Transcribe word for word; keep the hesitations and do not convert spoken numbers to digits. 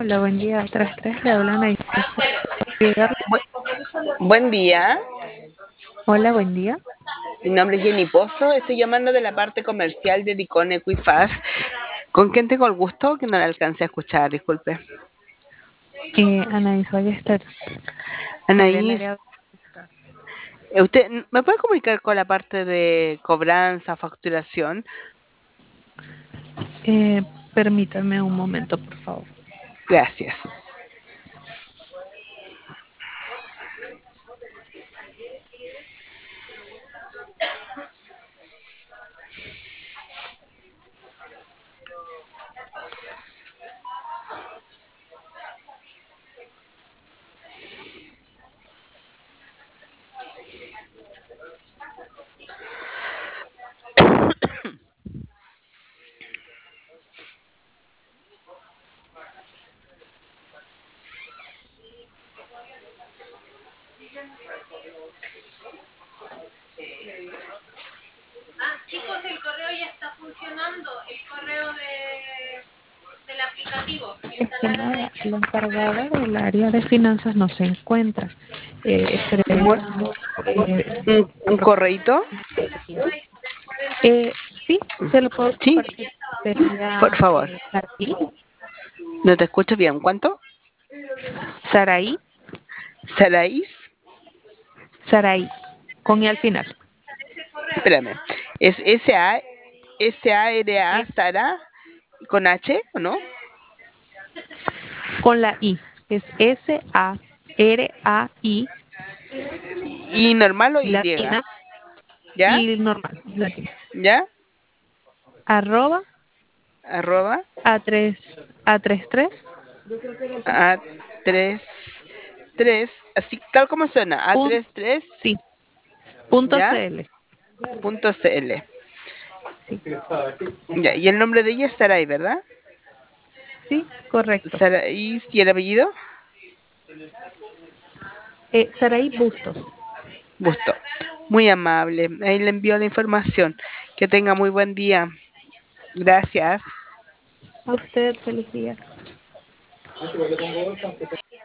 Hola, buen día. Tras tres le hablan a ayudarle. Buen día, Hola, buen día. mi nombre es Jenny Pozo, estoy llamando de la parte comercial de Dicon Equifast. ¿Con quién tengo el gusto? Que no le alcancé a escuchar, disculpe. Eh, Anaís Ballester, del Anaís, área. eh, ¿usted me puede comunicar con la parte de cobranza, facturación? Eh, Permítame un momento, por favor. Gracias. Ah, chicos, el correo ya está funcionando, el correo de, del aplicativo. Instalar Estimada, el la encargada del área de finanzas no se encuentra. Eh, Mu- esperemos eh, ¿Un, un aproximadamente correíto? quince días. Eh, sí, se lo puedo Sí, compartir. por Sería favor. eh, Saraí, No te escucho bien. ¿Cuánto? Saraí, Saraís, Saraí, con I al final. ese correo. espérame. ¿Es S A S A R A Es Sara con H o no? con la I. Es S A R A I ¿Y normal o y Y? latina ¿Ya? y normal, latina. ¿Ya? Arroba Arroba a tres a tres tres a tres tres así tal como suena, a punto, tres tres sí, punto ya, cl. punto cl. Sí, Ya, y el nombre de ella es Saray, ¿verdad? sí, correcto. Saray, ¿y el apellido? Eh, Saraí Bustos. Busto. Muy amable. Ahí le envío la información. Que tenga muy buen día. Gracias. A usted, feliz día.